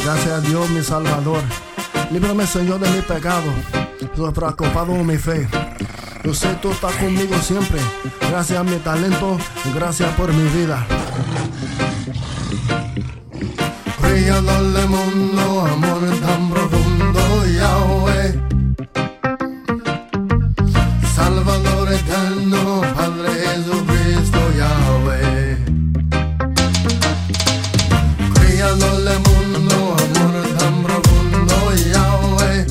Gracias a Dios, mi Salvador. Líbrame, Señor, de mi pecado. Estoy preocupado en mi fe. Yo sé tú estás conmigo siempre. Gracias a mi talento, gracias por mi vida. Creador del mundo, amor tan profundo, Yahweh. Salvador eterno, Padre Jesucristo, Yahweh. Creador del mundo, amor tan profundo, Yahweh.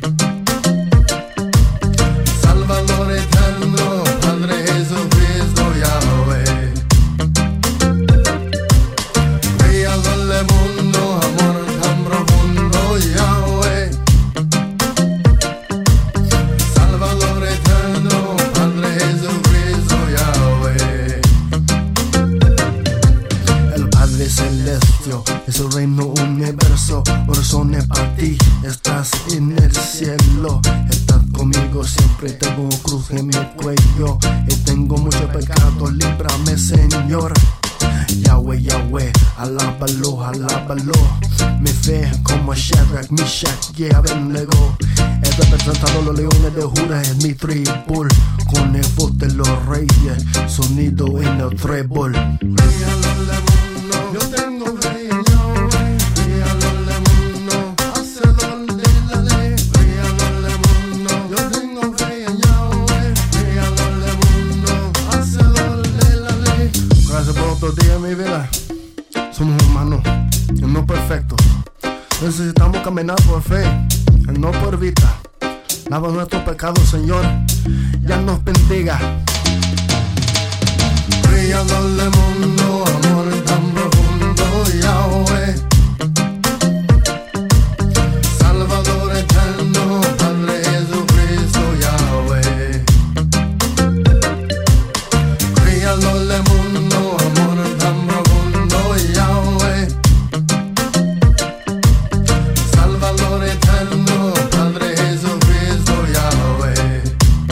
Salvador eterno, Padre Jesucristo, Yahweh. Creador del mundo, amor tan profundo, Yahweh. Salvador eterno, Padre Jesucristo, Yahweh. El Padre Celestial es el reino universo, oraciones para ti, estás en el cielo. Estás conmigo siempre, tengo cruz en mi cuello y tengo mucho pecado, líbrame, Señor. Yahweh, Yahweh, alábalo, alábalo. Mi fe como Shadrach, Meshach y Abednego. He representado los leones de Judá en mi tribul, con el voz de los reyes, sonido en el trébol. Yo tengo fe en Yahweh, Creador del mundo, hacedor de la ley. Creador del mundo, yo tengo fe en Yahweh, Creador del mundo, hacedor de la ley. Gracias por otro día en mi vida. Somos humanos, y no perfectos. Necesitamos caminar por fe, y no por vista. Lava nuestros pecados, Señor, ya nos bendiga. Creador del mundo, amor tan profundo, Yahweh. Salvador eterno, Padre Jesucristo, Yahweh. Creador del mundo, amor tan profundo, Yahweh. Salvador eterno, Padre Jesucristo, Yahweh.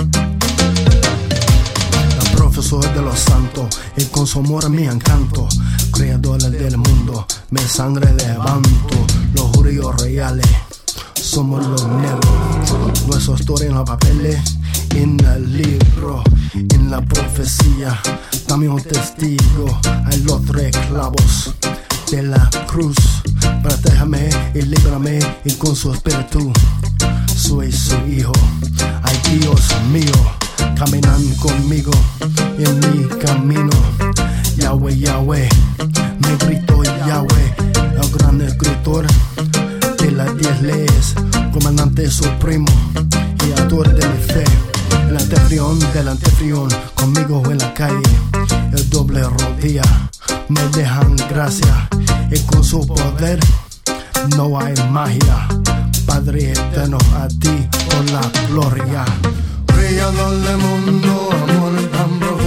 La profesor de los santos, y con su amor mi encanto. Creador del mundo, mi sangre levanto. Los judíos reales somos los negros. Nuestra historia en los papeles, en el libro, en la profecía. También un testigo, hay los 3 clavos de la cruz. Protégame y líbrame, y con su espíritu soy su hijo. Ay, Dios mío, caminan conmigo en mi camino. Yahweh, Yahweh, me grito Yahweh, el gran escritor de las 10 leyes, comandante supremo y autor de mi fe. El anfitrión del anfitrión, conmigo en la calle, el doble rodilla, me dejan gracia, y con su poder no hay magia. Padre eterno, a ti por la gloria. Creador del mundo, amor tan profundo.